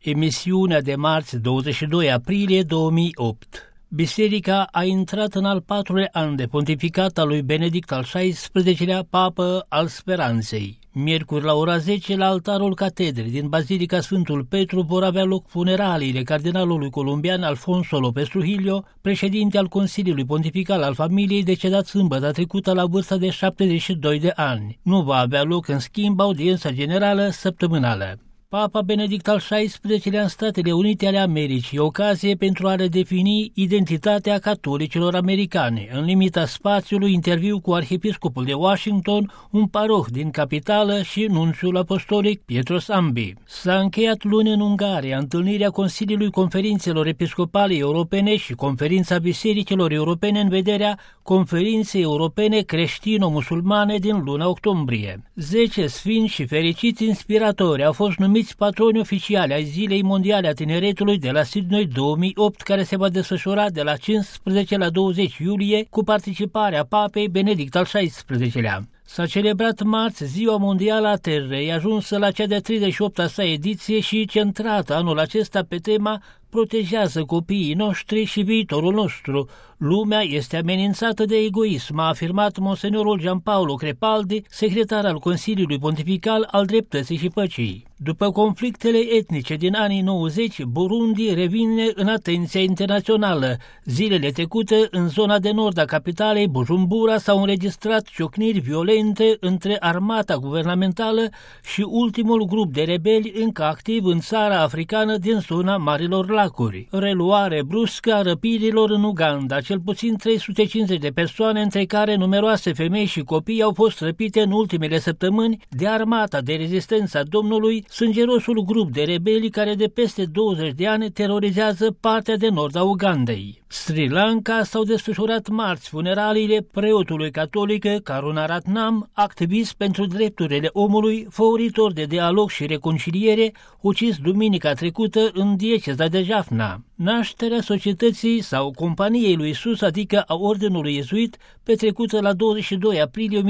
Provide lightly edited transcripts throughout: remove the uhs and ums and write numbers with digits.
Emisiunea de marți 22 aprilie 2008. Biserica a intrat în al 4-lea an de pontificat al lui Benedict al XVI-lea, papă al speranței. Miercuri la ora 10, la altarul catedrei din Bazilica Sfântul Petru vor avea loc funeraliile cardinalului colombian Alfonso López Trujillo, președinte al Consiliului Pontifical al Familiei, decedat sâmbătă trecută la vârsta de 72 de ani. Nu va avea loc, în schimb, audiența generală săptămânală. Papa Benedict al XVI-lea în Statele Unite ale Americii, ocazie pentru a redefini identitatea catolicilor americane. În limita spațiului, interviu cu arhiepiscopul de Washington, un paroh din capitală și nunțiul apostolic Pietro Sambi. S-a încheiat luni în Ungaria întâlnirea Consiliului Conferințelor Episcopale Europene și Conferința Bisericilor Europene în vederea Conferinței Europene Creștino-Musulmane din luna octombrie. 10 sfinți și fericiți inspiratori au fost numiți patroni oficiali ai Zilei Mondiale a Tineretului de la Sydney 2008, care se va desfășura de la 15 la 20 iulie cu participarea Papei Benedict al XVI-lea. S-a celebrat marți Ziua Mondială a Terrei, ajunsă la cea de-a 38-a sa ediție și centrată anul acesta pe tema Protejează copiii noștri și viitorul nostru. Lumea este amenințată de egoism, a afirmat monsenorul Gianpaolo Crepaldi, secretar al Consiliului Pontifical al Dreptății și Păcii. După conflictele etnice din anii 90, Burundi revine în atenția internațională. Zilele trecute, în zona de nord a capitalei, Bujumbura, s-au înregistrat ciocniri violente între armata guvernamentală și ultimul grup de rebeli încă activ în țara africană din zona Marilor Lacuri. Reluare bruscă a răpirilor în Uganda. Cel puțin 350 de persoane, între care numeroase femei și copii, au fost răpite în ultimele săptămâni de armata de rezistență a Domnului, sângerosul grup de rebeli care de peste 20 de ani terorizează partea de nord a Ugandei. Sri Lanka s-au desfășurat marți funeraliile preotului catolic Karunaratnam, activist pentru drepturile omului, favoritor de dialog și reconciliere, ucis duminica trecută în dieceza de Jaffna. Nașterea societății sau companiei lui Isus, adică a Ordinului Iezuit, petrecută la 22 aprilie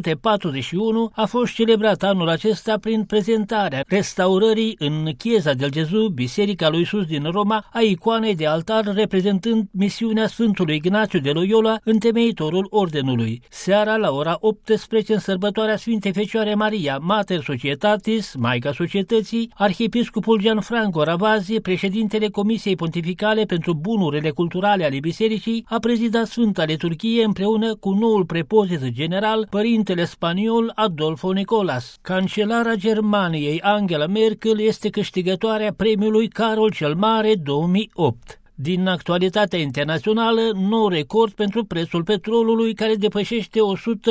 1541, a fost celebrată anul acesta prin prezentarea restaurării în Chiesa del Gesù, Biserica lui Isus din Roma, a icoanei de altar reprezentând misiunea Sfântului Ignațiu de Loyola, întemeitorul Ordinului. Seara, la ora 18, în sărbătoarea Sfintei Fecioare Maria, Mater Societatis, Maica Societății, arhiepiscopul Gianfranco Ravasi, președintele Comisiei Pontificale pentru Bunurile Culturale ale Bisericii, a prezidat Sfânta Liturghie împreună cu noul prepozit general, părintele spaniol Adolfo Nicolas. Cancelara Germaniei Angela Merkel este câștigătoarea premiului Carol cel Mare 2008. Din actualitatea internațională, nou record pentru prețul petrolului, care depășește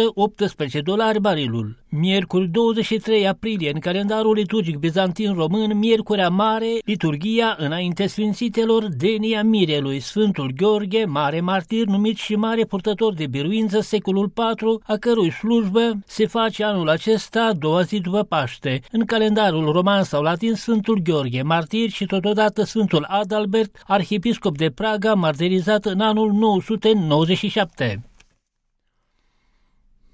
$118 barilul. Miercuri 23 aprilie, în calendarul liturgic bizantin român, Miercurea Mare, liturghia înainte sfințitelor, Denia Mirelui, Sfântul Gheorghe, mare martir, numit și mare purtător de biruință, secolul IV, a cărui slujbă se face anul acesta, a doua zi după Paște. În calendarul roman sau latin, Sfântul Gheorghe, martir, și totodată Sfântul Adalbert, arhiepiscop de Praga, martirizat în anul 997.